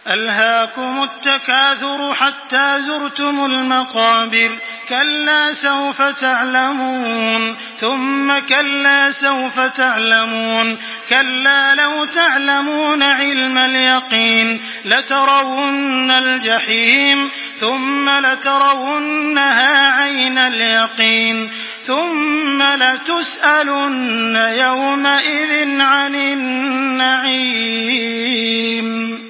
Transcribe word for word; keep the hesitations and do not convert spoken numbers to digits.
ألهاكم التكاثر حتى زرتم المقابر كلا سوف تعلمون ثم كلا سوف تعلمون كلا لو تعلمون علم اليقين لترون الجحيم ثم لترونها عين اليقين ثم لتسألن يومئذ عن النعيم.